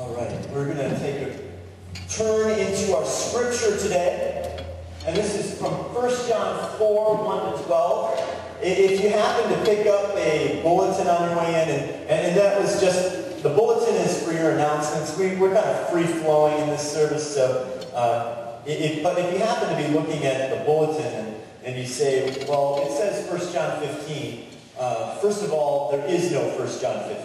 All right, we're going to take a turn into our scripture today. And this is from 1 John 4, 1 to 12. If you happen to pick up a bulletin on your way in, and that was just, the bulletin is for your announcements. We're kind of free-flowing in this service, so, but if you happen to be looking at the bulletin and you say, well, it says 1 John 15. First of all, there is no 1 John 15.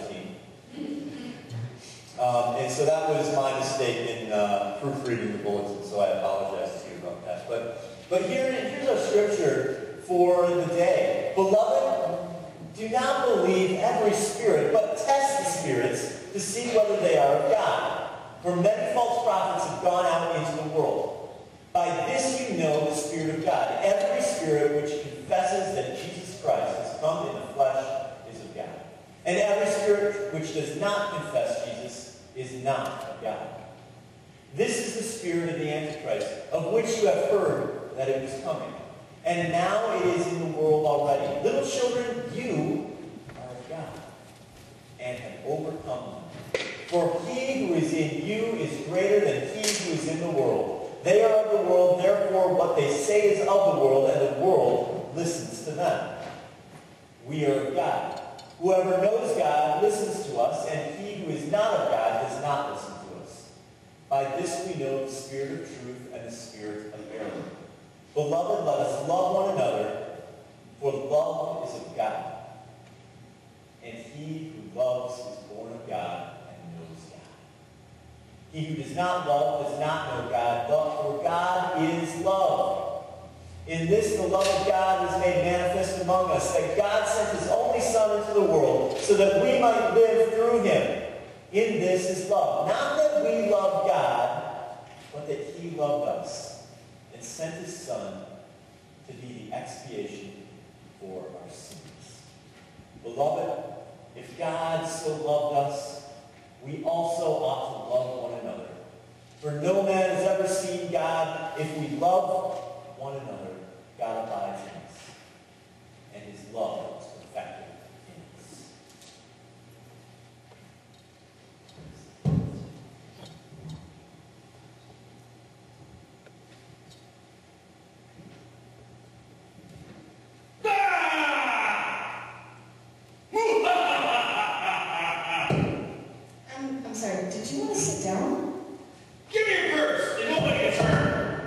And so that was my mistake in proofreading the bulletin, so I apologize to you about that. But here's our scripture for the day. Beloved, do not believe every spirit, but test the spirits to see whether they are of God. For many false prophets have gone out into the world. By this you know the Spirit of God. Every spirit which confesses that Jesus Christ has come in the flesh is of God. And every spirit which does not confess Jesus is not of God. This is the spirit of the Antichrist, of which you have heard that it was coming. And now it is in the world already. Little children, you are of God, and have overcome them. For he who is in you is greater than he who is in the world. They are of the world, therefore what they say is of the world, and the world listens to them. We are of God. Whoever knows God listens to us, and he who is not of God does not listen to us. By this we know the spirit of truth and the spirit of error. Beloved, let us love one another, for love is of God. And he who loves is born of God and knows God. He who does not love does not know God, for God is love. In this the love of God was made manifest among us, that God sent his only Son into the world, so that we might live through him. In this is love. Not that we love God, but that he loved us, and sent his Son to be the expiation for our sins. Beloved, if God so loved us, we also ought to love one another. For no man has ever seen God. If we love one another, God abides in us, and his love is perfected in us. I'm sorry, did you want to sit down? Give me your purse. They won't let you turn.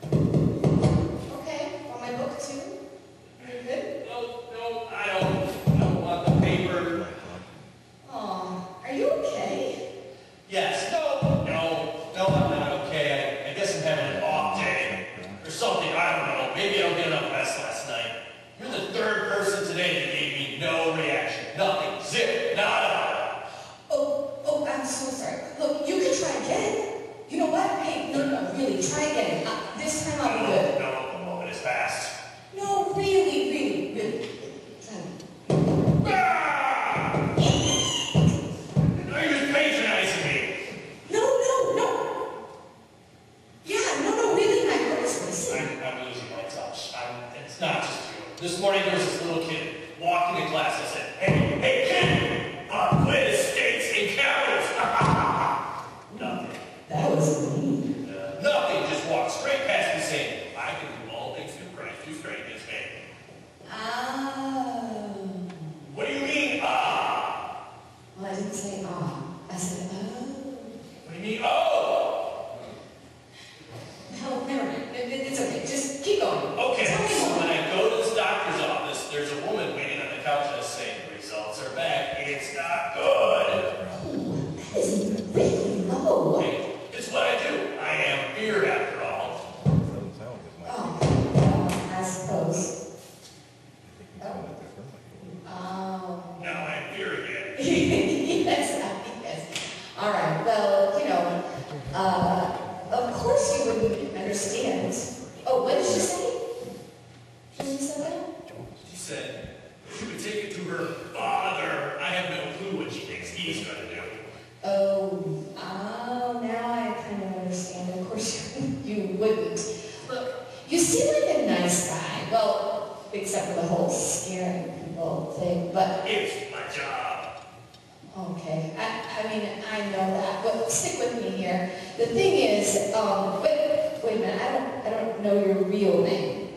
Okay, want my book too? Are you good? No, I don't want the paper. Aw, are you okay? Yes, no, I'm not okay. I guess I'm having an off day. Or something, I don't know. Maybe I don't get enough rest last night. You're the third person today that gave me no reaction. Nothing. Zip. Nada. Oh, I'm so sorry. Look, you can try again. You know what? Hey, no, really, try again. This time I'll be good. No, the moment is past. No, really. Try. Now you're just patronizing me. No. Yeah, no, really, my heart is racing. I'm losing my touch. It's not just you. This morning there was this little kid walking in class. I said, hey, kid, quit estates and capitals. Nothing. That was mean. Nothing. Just walked straight past me saying, I can do all things through Christ who strengthens me. Oh. What do you mean, ah? Well, I didn't say I said oh. What do you mean, oh? No, never mind. It's okay. Just keep going. Okay, Tell me so more. when I go to this doctor's office, there's a woman waiting on the couch just saying, the results are back. It's not good. Oh, that is really low. Hey, it's what I do. I am weird after all. Oh, well, I suppose. Oh. Now I'm weird again. Yes. All right. Well, of course you wouldn't understand. Oh, what did she say? She said that? She said she would take it to her father. I have no clue what she thinks he's going to do. Oh, now I kind of understand. Of course you wouldn't. Look, you seem like a nice guy. Well, except for the whole scaring people thing, but... It's my job. Okay, I mean, I know that, but stick with me here. The thing is, wait a minute, I don't know your real name.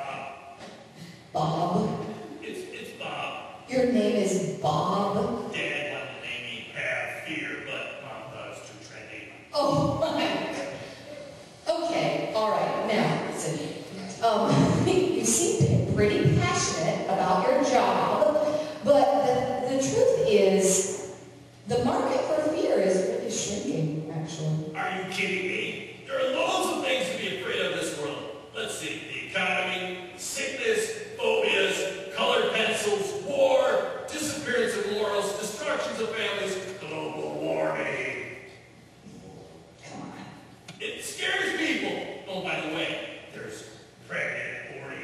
Bob? It's Bob. Your name is Bob? Dad wanted to name me Have Fear, but Mom thought it was too trendy. Oh my. Okay, all right. Now, listen. You seem pretty passionate about your job, but the truth is, the market for fear is really shrinking, actually. Are you kidding me? There are loads of things to be afraid of in this world. Let's see, the economy, sickness, phobias, colored pencils, war, disappearance of morals, destructions of families, global warming. Come on. It scares people. Oh, by the way, there's pregnant 40.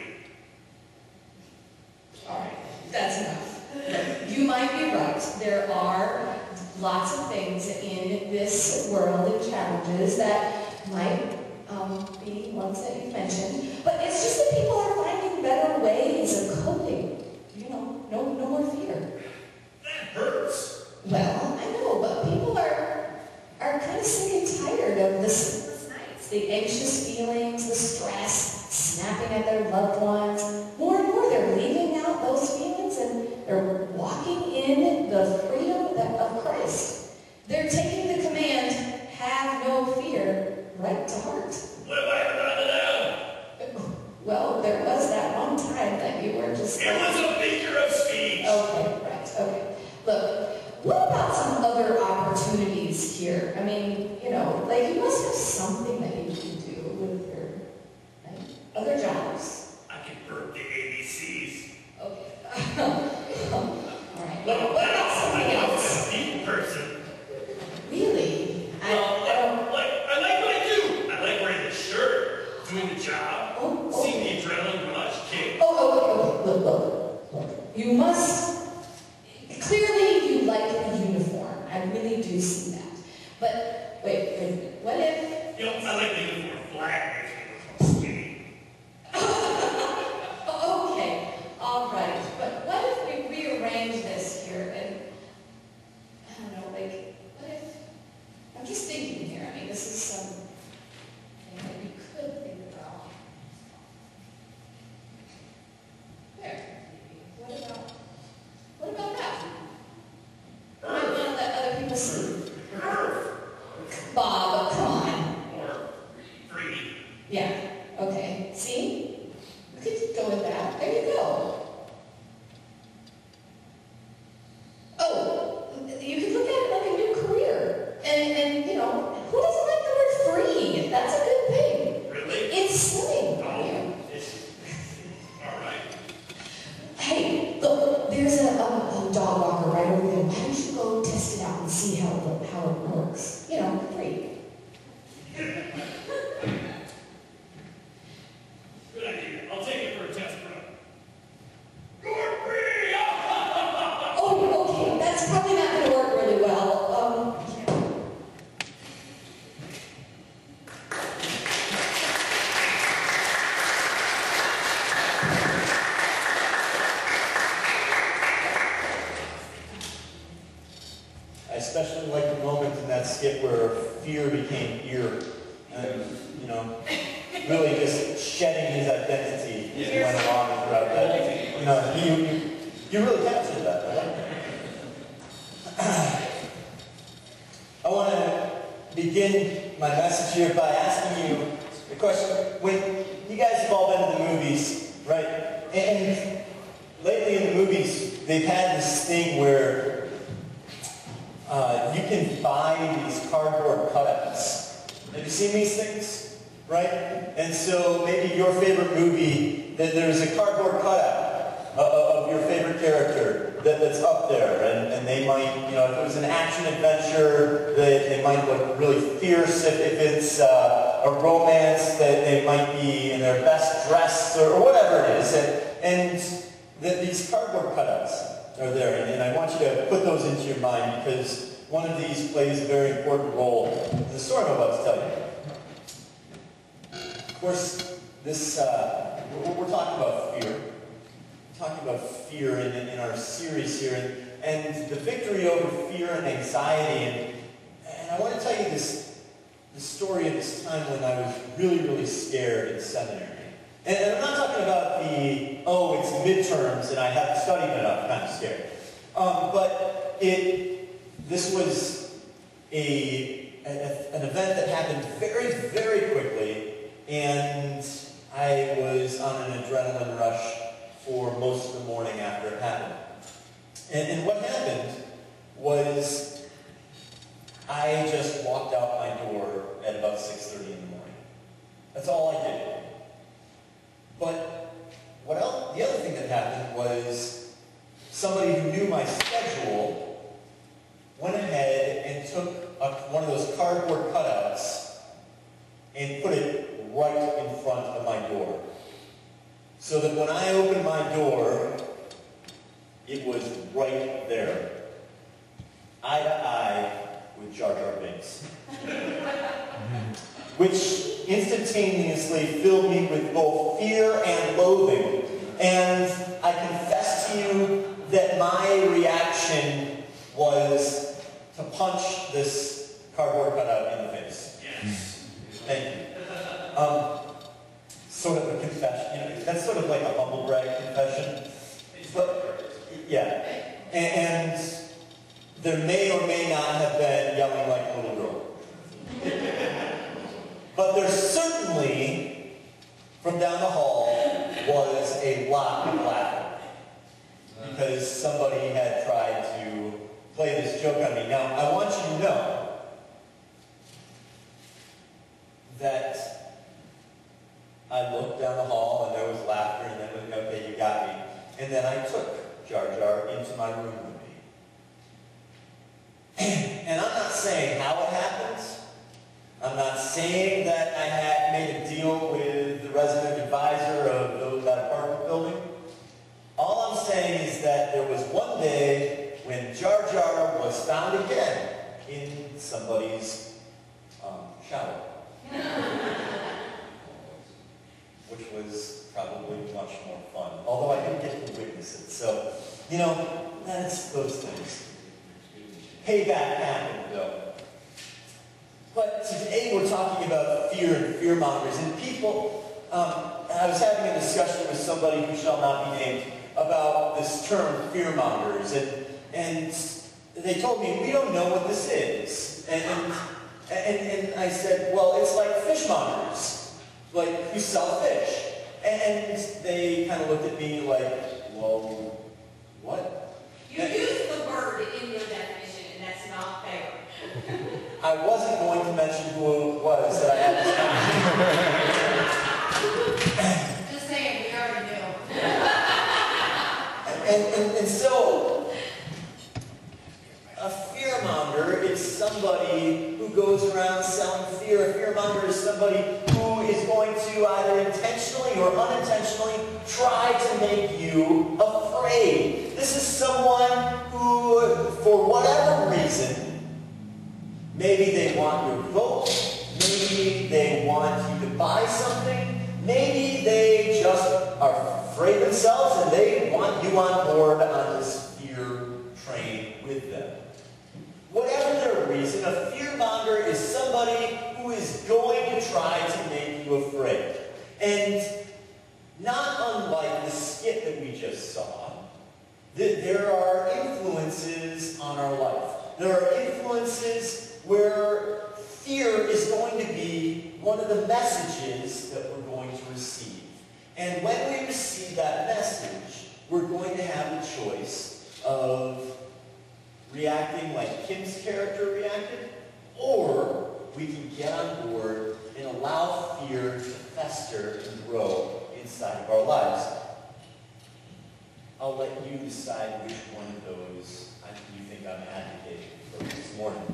All right, that's enough. You might be right. There are lots of things in this world and challenges that might be ones that you've mentioned. But it's just that people are finding better ways of coping. You know, no more fear. That hurts. Well, I know, but people are kind of sick and tired of the sleepless nights, the anxious feelings, the stress, snapping at their loved ones. More and more, they're leaving out those feelings and they're walking in the freedom of Christ. They're taking the command, have no fear, right to heart. What have I ever done to them? Well, there was that one time that you were just... It was a figure of speech. Okay, right, okay. Look, what about some other opportunities here? I mean, you know, like you must have something that you can do with your other jobs. I can burp the ABCs. Okay. All right. What about something else? I'm a people person. Really? I don't... I like what I do. I like wearing the shirt, doing the job, Oh. seeing the adrenaline rush kick. Oh, look. You must... Clearly, you like the uniform. I really do see that. But, wait. What if... You know, I like the uniform black makes me look skinny. Okay, all right. But what if we rearrange this here and, I don't know, like, what if, I'm just thinking here, I mean, this is something that we could think about. There, maybe. What about that? You might want to let other people see. Bob, come on. Or free. Yeah, okay. See? We could go with that. There you go. Oh, you could look at it like a new career. And you know, who doesn't like the word free? That's a good thing. Really? It's slang. Oh, it's... All right. Hey, look, there's a dog walker right over there. Why don't you go test it out and see how it works? You know, free. Good idea. I'll take it for a test run. You're free! Oh, okay. That's probably not going to work really well. I especially like the moment in that skit where fear became ear. And, you know, really just shedding his identity as he went along throughout that. You know, you really captured that. I like that. I want to begin my message here by asking you a question. When you guys have all been to the movies, right? And lately in the movies, they've had this thing where you can buy these cardboard cutouts. Have you seen these things? Right? And so maybe your favorite movie, there's a cardboard cutout of your favorite character that's up there. And they might, you know, if it was an action adventure, they might look really fierce. If it's a romance, that they might be in their best dress or whatever it is. And these cardboard cutouts are there. And I want you to put those into your mind because one of these plays a very important role in the story I'm about to tell you. Of course, this we're talking about fear. We're talking about fear in our series here, and the victory over fear and anxiety. And I want to tell you this story of this time when I was really, really scared in seminary. And I'm not talking about it's midterms and I haven't studied enough kind of scared. But this was an event that happened very, very quickly, and I was on an adrenaline rush for most of the morning after it happened. And what happened was I just walked out my door at about 6:30 in the morning. That's all I did. But the other thing that happened was somebody who knew my schedule went ahead and took one of those cardboard cutouts and put it right in front of my door. So that when I opened my door, it was right there, eye to eye with Jar Jar Binks. Which instantaneously filled me with both fear and loathing. And I confess to you that my reaction was to punch this cardboard cutout in the face. Yes. Thank you. Sort of a confession. That's sort of like a humble brag confession. But, yeah. And there may or may not have been yelling like a little girl. But there certainly, from down the hall, was a lot of laughter. Because somebody had tried to play this joke on me. Now, I want you to know that I looked down the hall and there was laughter, and then, okay, you got me. And then I took Jar Jar into my room with me. And I'm not saying how it happens. I'm not saying that I had made a deal with the resident advisor of that apartment building. All I'm saying is that there was one day when Jar Jar was found again in somebody's shower. Which was probably much more fun. Although I didn't get to witness it. So, that's those things. Payback happened, though. But today we're talking about fear and fear-mongers. And people, I was having a discussion with somebody who shall not be named about this term, fear-mongers. And they told me, we don't know what this is. And I said, well, it's like fishmongers, like who sell fish. And they kind of looked at me like, well, what? You used the word in your definition, and that's not fair. I wasn't going to mention who it was that I had this conversation. Just saying, we already knew. And so, a fearmonger is somebody who goes around selling fear. A fearmonger is somebody who is going to either intentionally or unintentionally try to make you afraid. This is someone who, for whatever reason, maybe they want your vote, maybe they want you to buy something, maybe they just are afraid themselves and they want you on board on this fear train with them. Whatever their reason, a fearmonger is somebody who is going to try to make you afraid. And not unlike the skit that we just saw, there are influences on our life. There are influences where fear is going to be one of the messages that we're going to receive. And when we receive that message, we're going to have the choice of reacting like Kim's character reacted, or we can get on board and allow fear to fester and grow inside of our lives. I'll let you decide which one of those you think I'm advocating for this morning.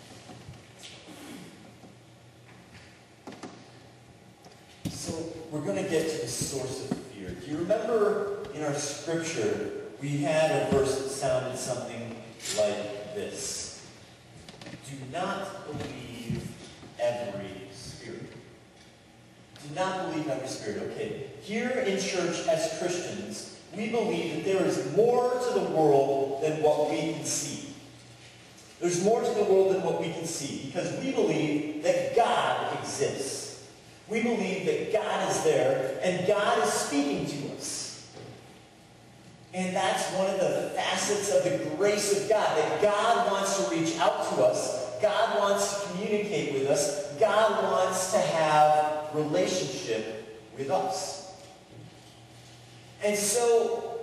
So we're going to get to the source of fear. Do you remember in our scripture, we had a verse that sounded something like this. Do not believe every spirit. Do not believe every spirit. Okay, here in church as Christians, we believe that there is more to the world than what we can see. There's more to the world than what we can see, because we believe that God exists. We believe that God is there, and God is speaking to us. And that's one of the facets of the grace of God, that God wants to reach out to us. God wants to communicate with us. God wants to have relationship with us. And so,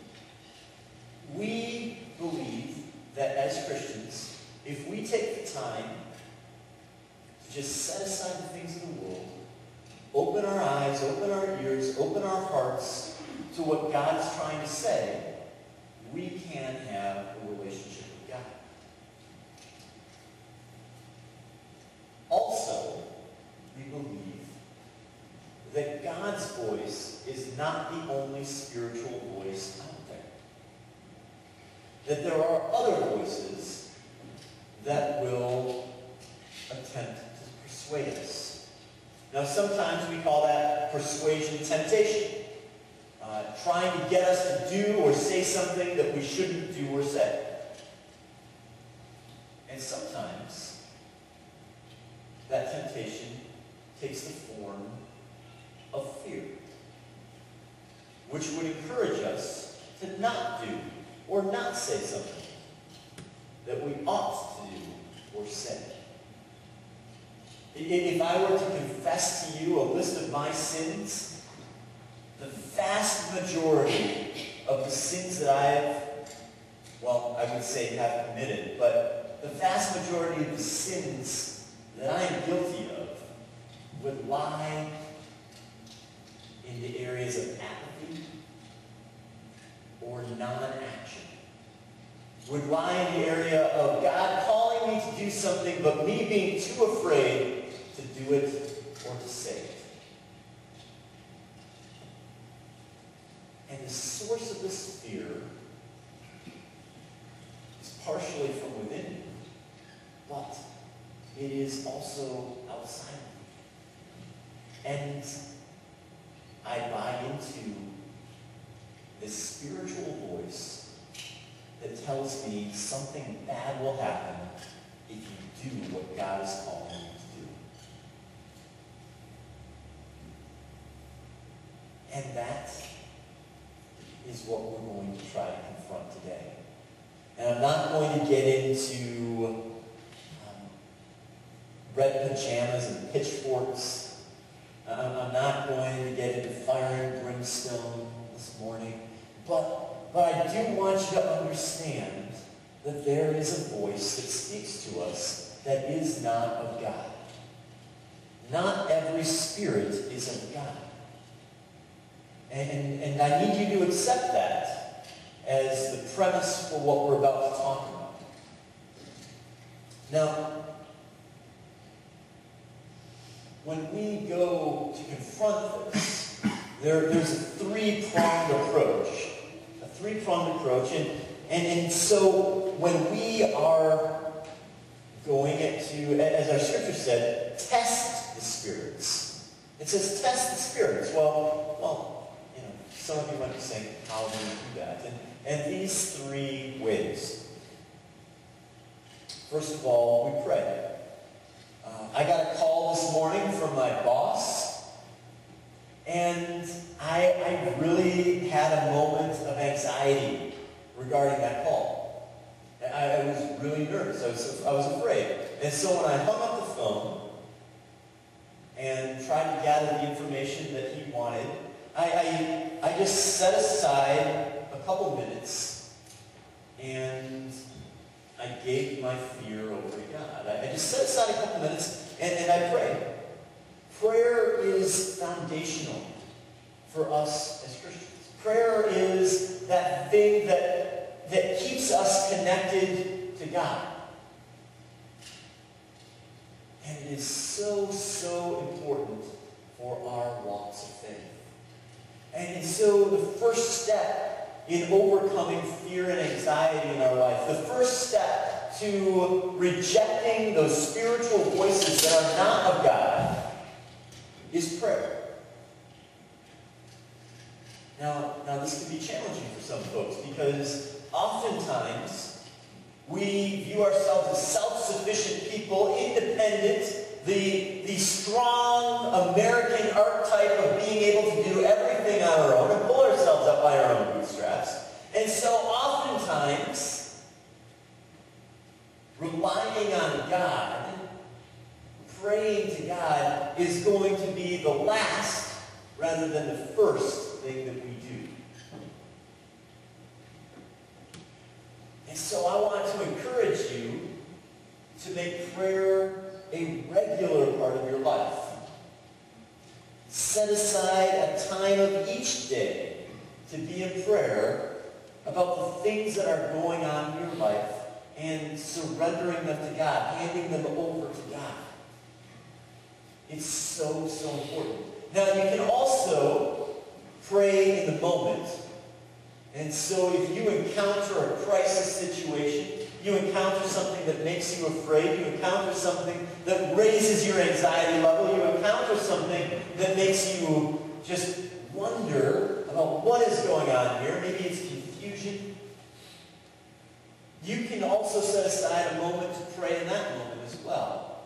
we believe that as Christians, if we take the time to just set aside the things of the world, open our eyes, open our ears, open our hearts to what God is trying to say, we can have a relationship with God. Also, we believe that God's voice is not the only spiritual voice out there. That there are other voices that will attempt to persuade us. Now, sometimes we call that persuasion temptation. Trying to get us to do or say something that we shouldn't do or say. And sometimes that temptation takes the form of fear, which would encourage us to not do or not say something that we ought to do or say. If I were to confess to you a list of my sins, the vast majority of the sins that I would say have committed, but the vast majority of the sins that I am guilty of would lie in the areas of apathy or non-action. Would lie in the area of God calling me to do something, but me being too afraid to do it or to say it. And the source of this fear is partially from within you, but it is also outside of you. And I buy into this spiritual voice that tells me something bad will happen if you do what God is calling you to do. And that is what we're going to try to confront today. And I'm not going to get into red pajamas and pitchforks. I'm not going to get into fire and brimstone this morning. But I do want you to understand that there is a voice that speaks to us that is not of God. Not every spirit is of God. And I need you to accept that as the premise for what we're about to talk about. Now, when we go to confront this, there's a three-pronged approach. A three-pronged approach. And so when we are going to, as our scripture said, test the spirits. It says test the spirits. Well, some of you might be saying, how do we do that? And these three ways. First of all, we pray. I got a call this morning from my boss, and I really had a moment of anxiety regarding that call. I was really nervous. I was afraid. And so when I hung up the phone and tried to gather the information that he wanted, I just set aside a couple minutes and I gave my fear over to God. I just set aside a couple minutes and I prayed. Prayer is foundational for us as Christians. Prayer is that thing that keeps us connected to God. And it is so, so important for our walks of faith. And so the first step in overcoming fear and anxiety in our life, the first step to rejecting those spiritual voices that are not of God, is prayer. Now this can be challenging for some folks because oftentimes We view ourselves as self-sufficient people, independent, the strong American archetype of being able to do everything on our own and pull ourselves up by our own bootstraps. And so oftentimes, relying on God, praying to God is going to be the last rather than the first thing that we do. And so I want to encourage you to make prayer a regular part of your life. Set aside a time of each day to be in prayer about the things that are going on in your life and surrendering them to God, handing them over to God. It's so, so important. Now, you can also pray in the moment. And so if you encounter a crisis situation, you encounter something that makes you afraid, you encounter something that raises your anxiety level, you encounter something that makes you just wonder about what is going on here, maybe it's confusion, you can also set aside a moment to pray in that moment as well.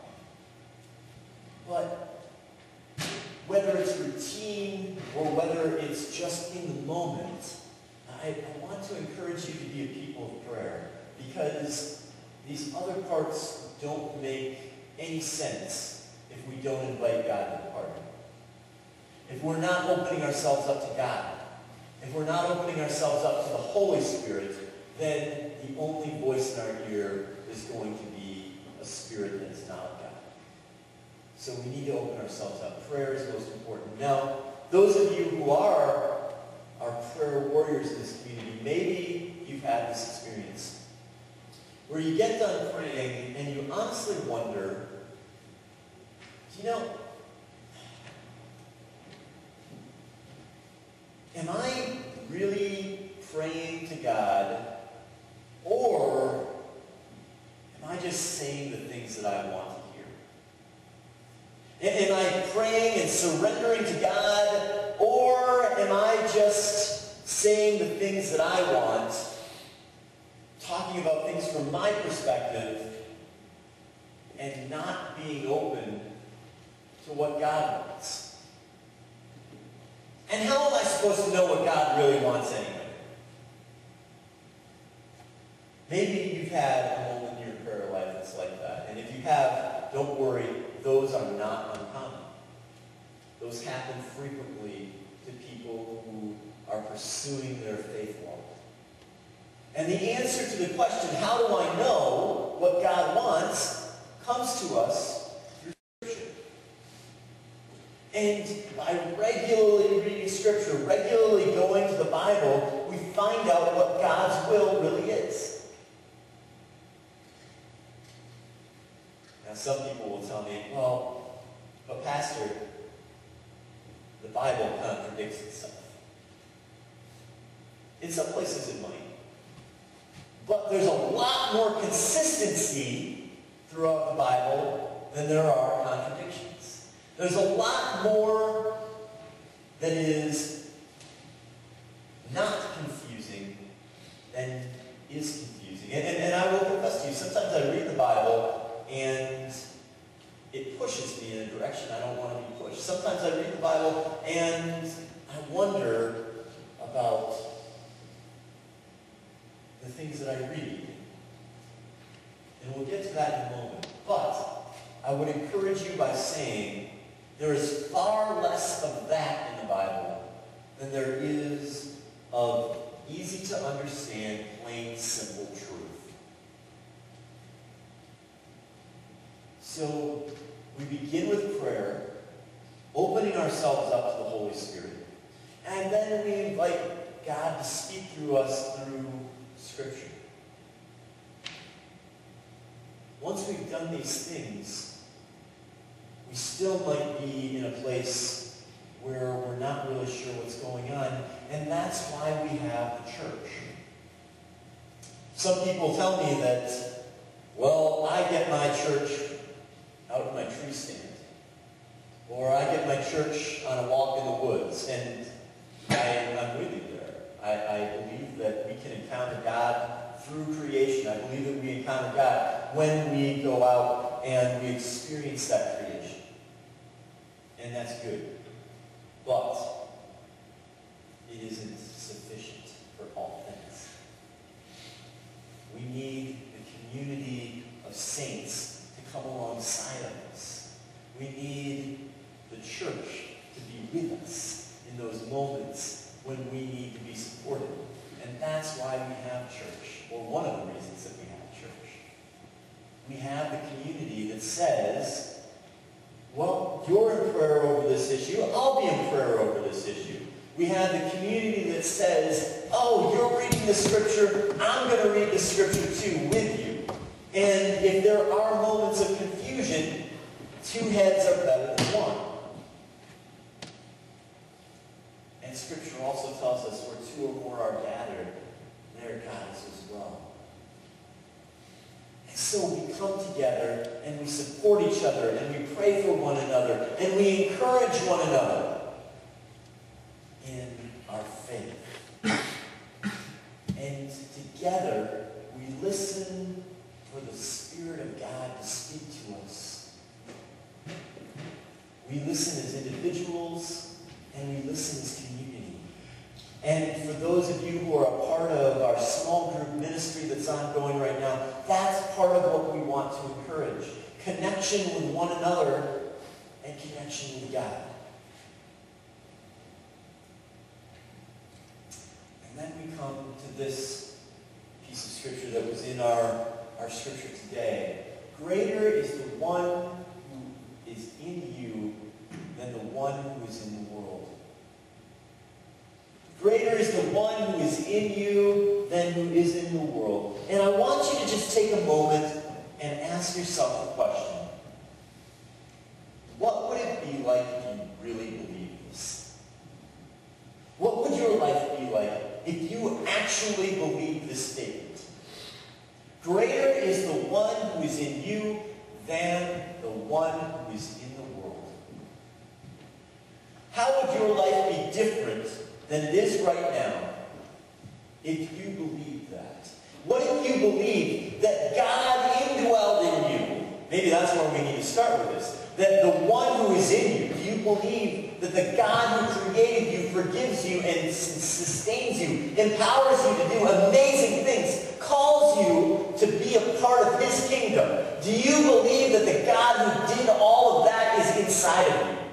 But whether it's routine or whether it's just in the moment, I want to encourage you to be a people of prayer, because these other parts don't make any sense if we don't invite God to the party. If we're not opening ourselves up to God, if we're not opening ourselves up to the Holy Spirit, then the only voice in our ear is going to be a spirit that is not of God. So we need to open ourselves up. Prayer is most important. Now, those of you who are prayer warriors in this community, maybe you've had this experience where you get done praying and you honestly wonder, am I really praying to God, or am I just saying the things that I want to hear? Am I praying and surrendering to God, or am I just saying the things that I want, talking about things from my perspective, and not being open to what God wants? And how am I supposed to know what God really wants anyway? Maybe you've had a moment in your prayer life that's like that. And if you have, don't worry, those are not uncommon. Those happen frequently to people who are pursuing their faith walk. And the answer to the question, how do I know what God wants, comes to us through Scripture. And by regularly reading Scripture, regularly going to the Bible, we find out what God's will really is. Now, some people will tell me, well, but Pastor, the Bible contradicts itself. In some places it might. But there's a lot more consistency throughout the Bible than there are contradictions. There's a lot more that is not confusing than is confusing. And I will confess to you, sometimes I read the Bible and it pushes me in a direction I don't want to be pushed. Sometimes I read the Bible and I wonder about the things that I read. And we'll get to that in a moment. But I would encourage you by saying there is far less of that in the Bible than there is of easy to understand, plain, simple truth. So we begin with prayer, opening ourselves up to the Holy Spirit, and then we invite God to speak through us through Scripture. Once we've done these things, we still might be in a place where we're not really sure what's going on, and that's why we have the church. Some people tell me that, well, I get my church out of my tree stand, or I get my church on a walk in the woods, and I'm with you there. I believe that we can encounter God through creation. I believe that we encounter God, when we go out and we experience that creation. And that's good. But it isn't sufficient for all things. We need the community of saints to come alongside of us. We need the church to be with us in those moments when we need to be supported. And that's why we have church, or one of the reasons that we have church. We have the community that says, well, you're in prayer over this issue, I'll be in prayer over this issue. We have the community that says, oh, you're reading the scripture, I'm going to read the scripture too with you. And if there are moments of confusion, two heads are better than one. And scripture also tells us where two or more are gathered, there God is as well. And so we come together and we support each other and we pray for one another and we encourage one another in our faith. And together we listen for the Spirit of God to speak to us. We listen as individuals and we listen as community. And for those of you who are a part of our small group ministry that's ongoing right now, that's part of what we want to encourage. Connection with one another and connection with God. And then we come to this piece of scripture that was in our scripture today. Greater is the one who is in you than the one who is in the world. Greater is the one who is in you than who is in the world. And I want you to just take a moment and ask yourself the question. What would it be like if you really believed this? What would your life be like if you actually believed this statement? Greater is the one who is in you than the one who is in the world. How would your life be different than it is right now if you believe that? What if you believe that God indwelled in you? Maybe that's where we need to start with this. That the one who is in you, do you believe that the God who created you forgives you and sustains you, empowers you to do amazing things, calls you to be a part of his kingdom? Do you believe that the God who did all of that is inside of you?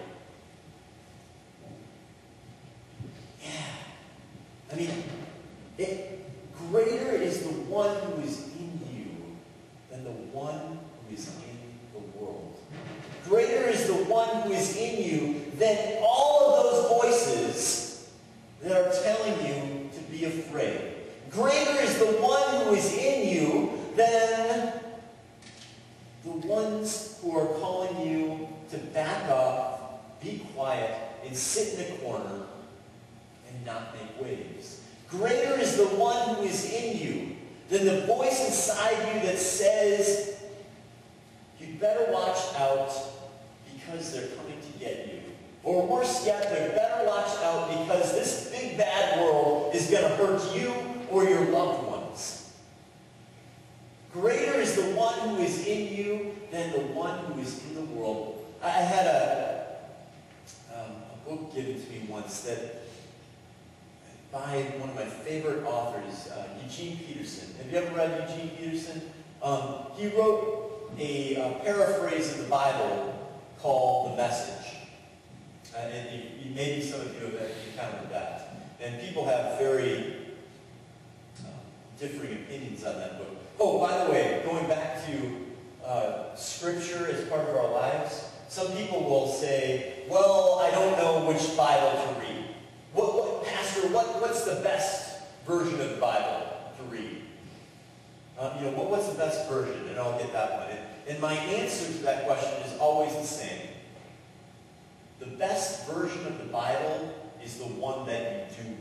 I mean, greater is the one who is in you than the one who is in the world. Greater is the one who is in you than all of those voices that are telling you to be afraid. Greater is the one who is in you than the ones who are calling you to back up, be quiet, and sit in a corner and not make waves. Greater is the one who is in you than the voice inside you that says, you'd better watch out because they're coming to get you. Or worse yet, they'd better watch out because this big bad world is going to hurt you or your loved ones. Greater is the one who is in you than the one who is in the world. I had a book given to me once that by one of my favorite authors, Eugene Peterson. Have you ever read Eugene Peterson? He wrote a paraphrase of the Bible called The Message. And maybe some of you have encountered that. And people have very differing opinions on that book. Oh, by the way, going back to Scripture as part of our lives, some people will say, well, I don't know which Bible to read. Pastor, what's the best version of the Bible to read? What's the best version? And I'll get that one. And my answer to that question is always the same. The best version of the Bible is the one that you do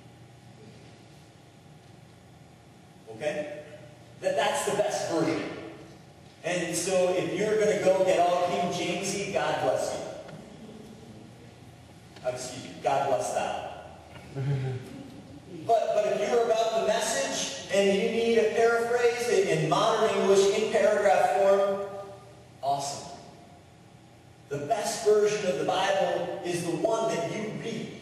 read. Okay? That's the best version. And so if you're going to go get all King Jamesy, God bless you. Excuse me, God bless that. But if you're about the message and you need a paraphrase in modern English, The best version of the Bible is the one that you read.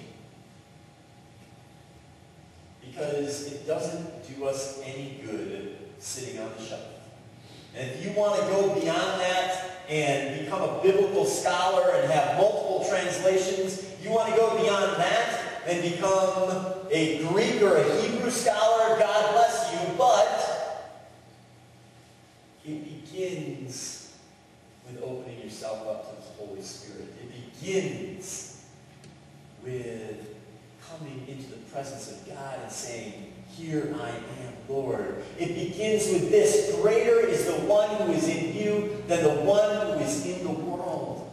Because it doesn't do us any good sitting on the shelf. And if you want to go beyond that and become a biblical scholar and have multiple translations, you want to go beyond that and become a Greek or a Hebrew scholar, God bless you, but it begins with opening yourself up to the Holy Spirit. It begins with coming into the presence of God and saying, "Here I am, Lord." It begins with this: greater is the one who is in you than the one who is in the world.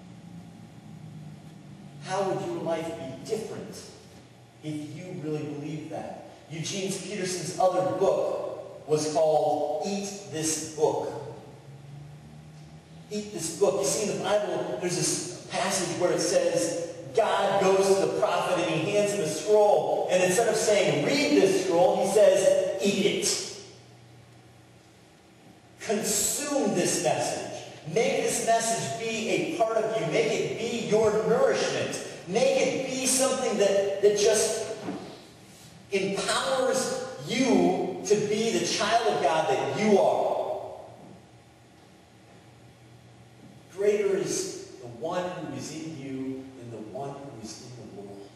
How would your life be different if you really believed that? Eugene Peterson's other book was called Eat This Book. Eat this book. You see in the Bible, there's this passage where it says, God goes to the prophet and he hands him a scroll. And instead of saying, read this scroll, he says, eat it. Consume this message. Make this message be a part of you. Make it be your nourishment. Make it be something that just empowers you to be the child of God that you are. Greater is the one who is in you than the one who is in the world.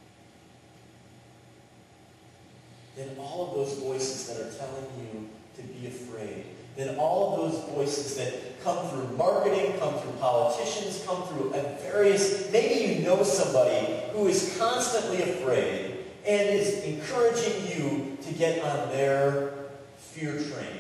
Then all of those voices that are telling you to be afraid, then all of those voices that come through marketing, come through politicians, come through various, maybe you know somebody who is constantly afraid and is encouraging you to get on their fear train.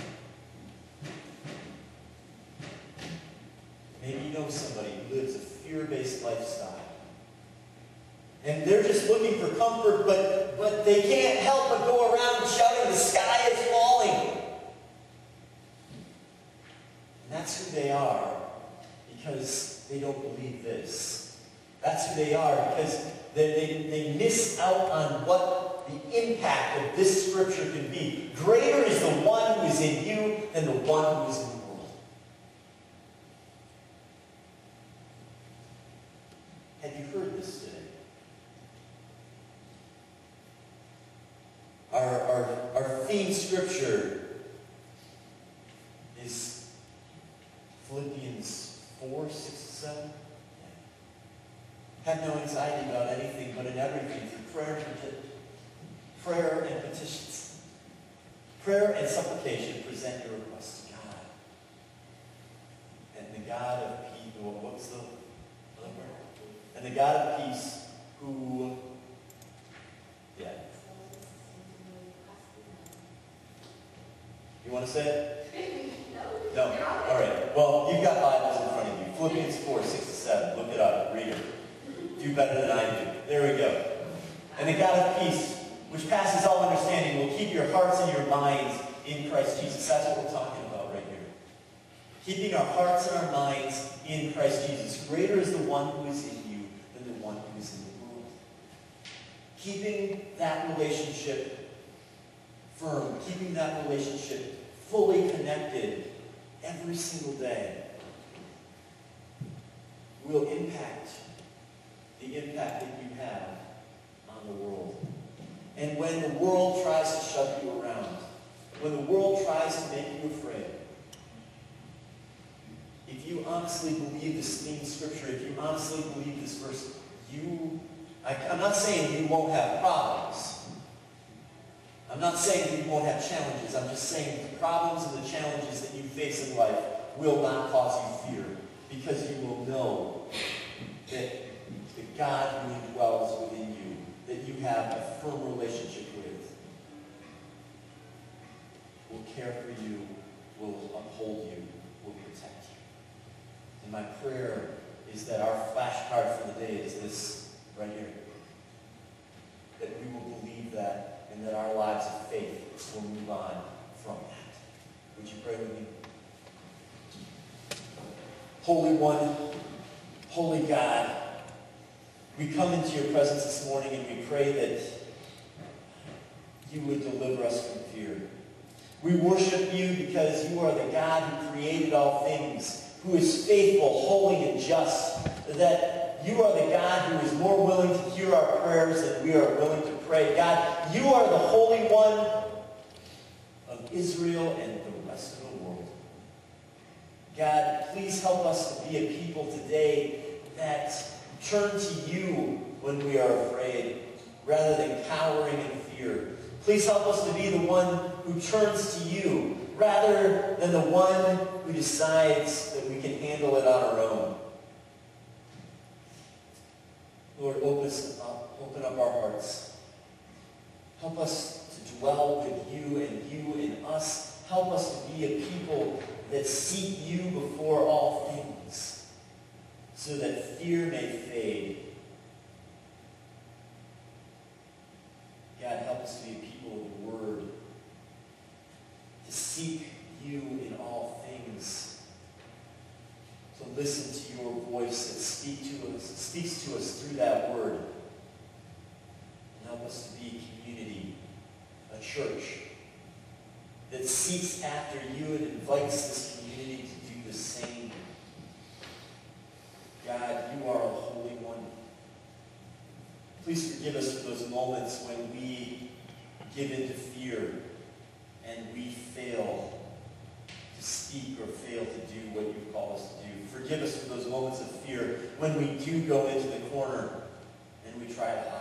Maybe you know somebody who lives a fear-based lifestyle. And they're just looking for comfort, but they can't help but go around shouting, "The sky is falling." And that's who they are, because they don't believe this. That's who they are, because they miss out on what the impact of this scripture can be. Greater is the one who is in you than the one who is in the world. Have you heard this today? Our theme scripture is Philippians 4, 6 to 7. Have no anxiety about anything, but in everything, through prayer and petitions. Prayer and supplication, present your requests to God. And the God of peace, what's the other word? And the God of peace who, You want to say it? No? All right. Well, you've got Bibles in front of you. Philippians 4, 6 to 7. Look it up. Read it. Do better than I do. There we go. And the God of peace, which passes all understanding, will keep your hearts and your minds in Christ Jesus. That's what we're talking about right here. Keeping our hearts and our minds in Christ Jesus. Greater is the one who is in you than the one who is in the world. Keeping that relationship firm, keeping that relationship fully connected every single day will impact the impact that you have on the world. And when the world tries to shove you around, when the world tries to make you afraid, if you honestly believe this theme scripture, if you honestly believe this verse, I'm not saying you won't have problems. I'm not saying that you won't have challenges. I'm just saying that the problems and the challenges that you face in life will not cause you fear, because you will know that the God who dwells within you, that you have a firm relationship with, will care for you, will uphold you, will protect you. And my prayer is that our flashcard for the day is this right here. That we will believe that, and that our lives of faith will move on from that. Would you pray with me? Holy One, Holy God, we come into your presence this morning and we pray that you would deliver us from fear. We worship you because you are the God who created all things, who is faithful, holy, and just, that you are the God who is more willing to hear our prayers than we are willing to pray. God, you are the Holy One of Israel and the rest of the world. God, please help us to be a people today that turn to you when we are afraid, rather than cowering in fear. Please help us to be the one who turns to you, rather than the one who decides that we can handle it on our own. Lord, open up our hearts. Help us to dwell with you and you in us. Help us to be a people that seek you before all things, so that fear may fade. God, help us to be a people of the Word, to seek you in all things, to listen to your voice that speaks to us through that Word. And help us to be a community, a church, that seeks after you and invites this community to do the same. God, you are a Holy One. Please forgive us for those moments when we give in to fear and we fail to speak or fail to do what you've called us to do. Forgive us for those moments of fear when we do go into the corner and we try to hide.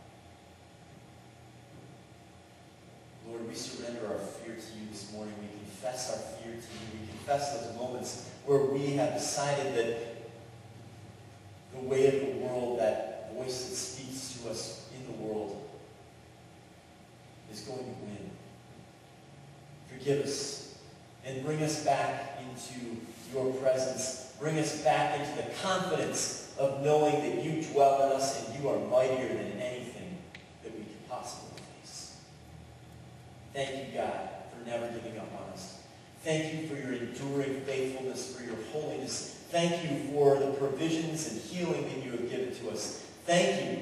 Lord, we surrender our fear to you this morning. We confess our fear to you. We confess those moments where we have decided that the way of the world, that voice that speaks to us in the world, is going to win. Forgive us and bring us back into your presence. Bring us back into the confidence of knowing that you dwell in us and you are mightier than anything that we could possibly face. Thank you, God, for never giving up on us. Thank you for your enduring faithfulness, for your holiness. Thank you for the provisions and healing that you have given to us. Thank you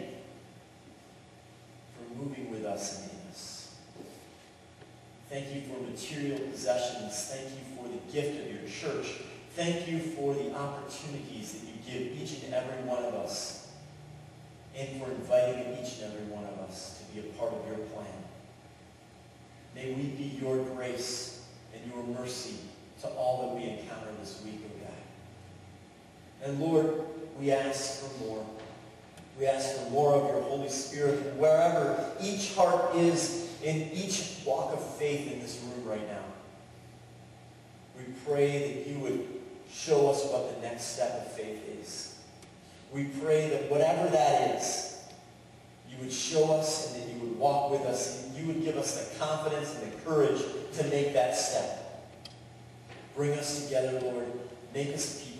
for moving with us and in us. Thank you for material possessions. Thank you for the gift of your church. Thank you for the opportunities that you give each and every one of us, and for inviting each and every one of us to be a part of your plan. May we be your grace and your mercy to all that we encounter this week, O God. And Lord, we ask for more. We ask for more of your Holy Spirit wherever each heart is in each walk of faith in this room right now. We pray that you would show us what the next step of faith is. We pray that whatever that is, you would show us and that you would walk with us and you would give us the confidence and the courage to make that step. Bring us together, Lord. Make us a people